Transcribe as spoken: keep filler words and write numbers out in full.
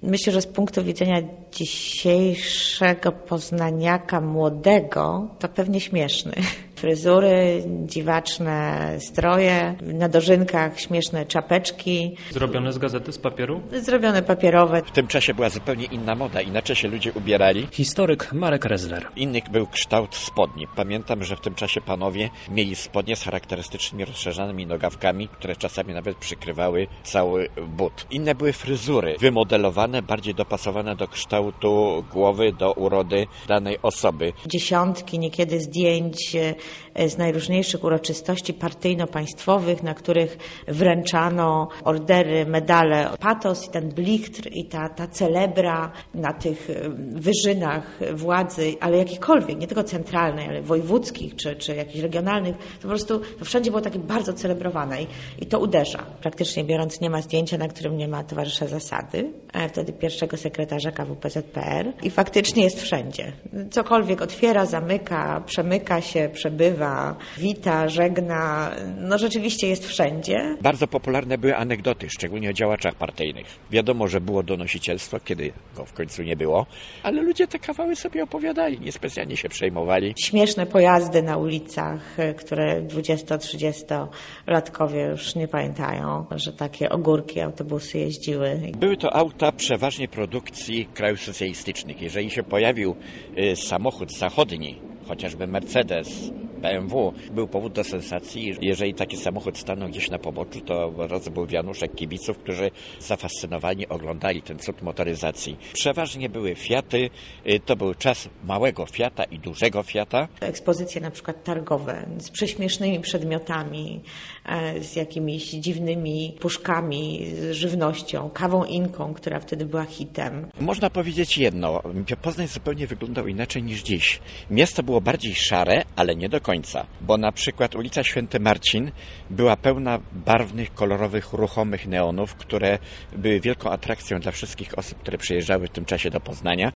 Myślę, że z punktu widzenia dzisiejszego poznaniaka młodego to pewnie śmieszny. Fryzury, dziwaczne stroje, na dożynkach śmieszne czapeczki. Zrobione z gazety, z papieru? Zrobione papierowe. W tym czasie była zupełnie inna moda, inaczej się ludzie ubierali. Historyk Marek Rezler. Inny był kształt spodni. Pamiętam, że w tym czasie panowie mieli spodnie z charakterystycznymi rozszerzanymi nogawkami, które czasami nawet przykrywały cały but. Inne były fryzury, wymodelowane, bardziej dopasowane do kształtu głowy, do urody danej osoby. Dziesiątki niekiedy zdjęć z najróżniejszych uroczystości partyjno-państwowych, na których wręczano ordery, medale. Patos i ten blichtr i ta, ta celebra na tych wyżynach władzy, ale jakichkolwiek, nie tylko centralnej, ale wojewódzkich czy, czy jakichś regionalnych, to po prostu to wszędzie było takie bardzo celebrowane i, i to uderza. Praktycznie biorąc, nie ma zdjęcia, na którym nie ma towarzysza Zasady, a wtedy pierwszego sekretarza K W P Z P R i faktycznie jest wszędzie. Cokolwiek otwiera, zamyka, przemyka się, przebywa, wita, żegna, no rzeczywiście jest wszędzie. Bardzo popularne były anegdoty, szczególnie o działaczach partyjnych. Wiadomo, że było donosicielstwo, kiedy go w końcu nie było, ale ludzie te kawały sobie opowiadali, niespecjalnie się przejmowali. Śmieszne pojazdy na ulicach, które dwudziesto-trzydziestolatkowie już nie pamiętają, że takie ogórki, autobusy jeździły. Były to auta przeważnie produkcji krajów socjalistycznych. Jeżeli się pojawił y, samochód zachodni, chociażby Mercedes, B M W, był powód do sensacji. Jeżeli taki samochód stanął gdzieś na poboczu, to raz był wianuszek kibiców, którzy zafascynowani oglądali ten cud motoryzacji. Przeważnie były Fiaty, to był czas małego Fiata i dużego Fiata. Ekspozycje na przykład targowe z prześmiesznymi przedmiotami, z jakimiś dziwnymi puszkami, z żywnością, kawą inką, która wtedy była hitem. Można powiedzieć jedno, Poznań zupełnie wyglądał inaczej niż dziś. Miasto było bardziej szare, ale nie do końca, bo na przykład ulica Święty Marcin była pełna barwnych, kolorowych, ruchomych neonów, które były wielką atrakcją dla wszystkich osób, które przyjeżdżały w tym czasie do Poznania.